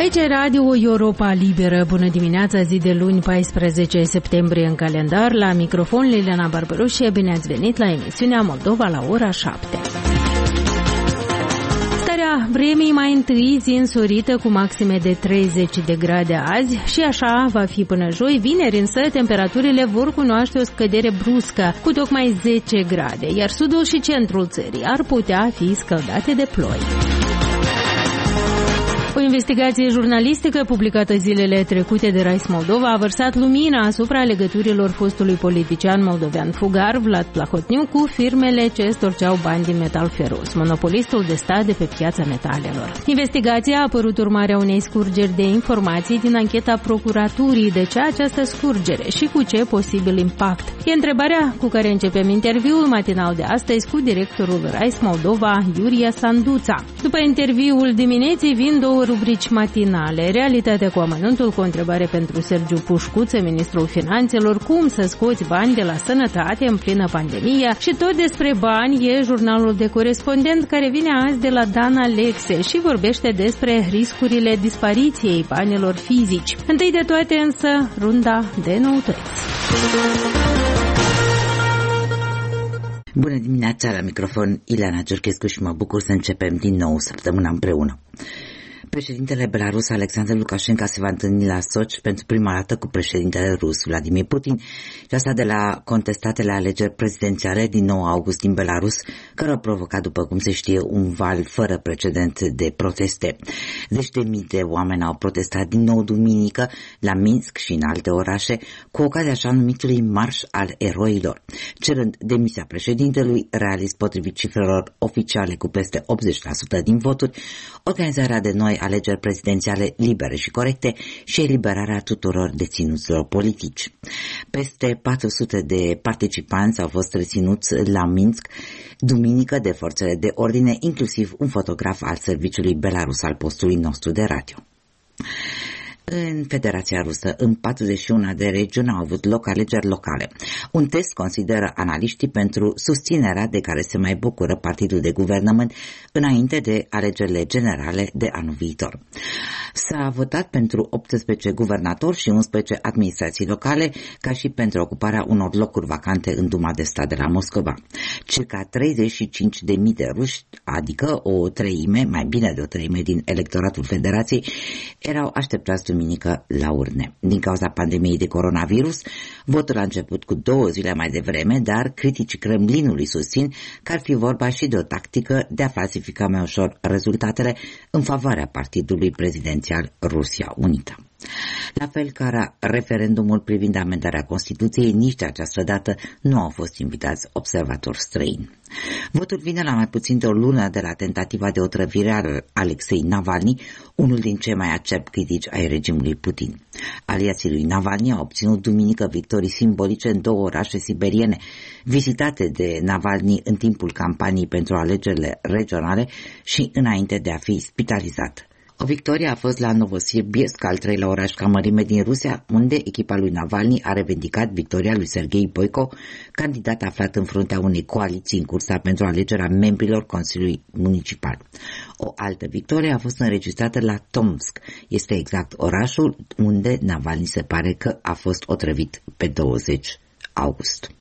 Aici e Radio Europa Liberă. Bună dimineața, zi de luni, 14 septembrie în calendar. La microfon Liliana Barbaroșie, bine ați venit la emisiunea Moldova la ora 7. Starea vremii mai întâi zi însorită cu maxime de 30 de grade azi și așa va fi până joi. Vineri însă temperaturile vor cunoaște o scădere bruscă cu tocmai 10 grade, iar sudul și centrul țării ar putea fi scăldate de ploi. O investigație jurnalistică publicată zilele trecute de Rais Moldova a vărsat lumina asupra legăturilor fostului politician moldovean fugar Vlad Plahotniuc cu firmele ce storceau bani din metal feros, monopolistul de stat de pe piața metalelor. Investigația a apărut urmarea unei scurgeri de informații din ancheta procuraturii. De ce această scurgere și cu ce posibil impact? E întrebarea cu care începem interviul matinal de astăzi cu directorul Rais Moldova, Iuria Sanduța. După interviul dimineții vin două rubrici matinale. Realitatea cu amănuntul, cu o întrebare pentru Sergiu Pușcuță, ministrul finanțelor, cum să scoți bani de la sănătate în plină pandemie, și tot despre bani e jurnalul de corespondent care vine azi de la Dan Alexe și vorbește despre riscurile dispariției banilor fizici. Întâi de toate însă, runda de noutăți. Bună dimineața, la microfon Ileana Giurchescu și mă bucur să începem din nou săptămâna împreună. Președintele Belarus, Alexander Lukashenko, se va întâlni la Sochi pentru prima dată cu președintele rus, Vladimir Putin, și asta de la contestatele alegeri prezidențiale din 9 august din Belarus, care au provocat, după cum se știe, un val fără precedent de proteste. Zeci de mii de oameni au protestat din nou duminică la Minsk și în alte orașe, cu ocazia așa numitului Marș al Eroilor, cerând demisia președintelui, realist potrivit cifrelor oficiale cu peste 80% din voturi, organizarea de noi alegeri prezidențiale libere și corecte și eliberarea tuturor deținuților politici. Peste 400 de participanți au fost reținuți la Minsk duminică de forțele de ordine, inclusiv un fotograf al serviciului Belarus al postului nostru de radio. În Federația Rusă, în 41 de regiuni au avut loc alegeri locale. Un test, consideră analiștii, pentru susținerea de care se mai bucură partidul de guvernământ înainte de alegerile generale de anul viitor. S-a votat pentru 18 guvernatori și 11 administrații locale, ca și pentru ocuparea unor locuri vacante în Duma de stat de la Moscova. Circa 35.000 de ruși, adică o treime, mai bine de o treime din electoratul Federației, erau așteptați duminică la urne. Din cauza pandemiei de coronavirus, votul a început cu 2 zile mai devreme, dar criticii Kremlinului susțin că ar fi vorba și de o tactică de a falsifica mai ușor rezultatele în favoarea partidului prezidențial Rusia Unită. La fel ca referendumul privind amendarea Constituției, nici de această dată nu au fost invitați observatori străini. Votul vine la mai puțin de o lună de la tentativa de otrăvire a Alexei Navalny, unul din cei mai acerbi critici ai regimului Putin. Aliații lui Navalny au obținut duminică victorii simbolice în 2 orașe siberiene, vizitate de Navalny în timpul campaniei pentru alegerile regionale și înainte de a fi spitalizat. O victorie a fost la Novosibirsk, al 3-lea oraș ca mărime din Rusia, unde echipa lui Navalny a revendicat victoria lui Sergei Boico, candidat aflat în fruntea unei coaliții în cursa pentru alegerea membrilor Consiliului Municipal. O altă victorie a fost înregistrată la Tomsk. Este exact orașul unde Navalny se pare că a fost otrăvit pe 20 august.